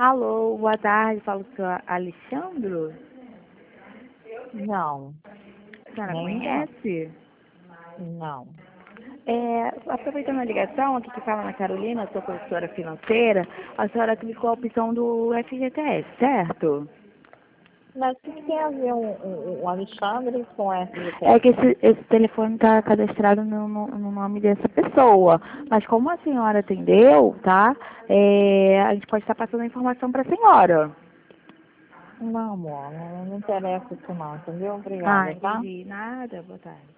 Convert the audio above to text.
Alô, boa tarde, falo com o senhor Alexandro. Não, A senhora nem conhece? não. Aproveitando a ligação, aqui que fala na Carolina, sou consultora financeira, a senhora clicou a opção do FGTS, certo? Mas o que tem a ver o Alexandre com essa É que GTS? esse telefone está cadastrado no nome dessa pessoa, mas como a senhora atendeu, tá? A gente pode estar passando a informação para a senhora. Não, amor, não me interessa isso não, entendeu? Ah, Obrigada, tá? entendi. Nada, boa tarde.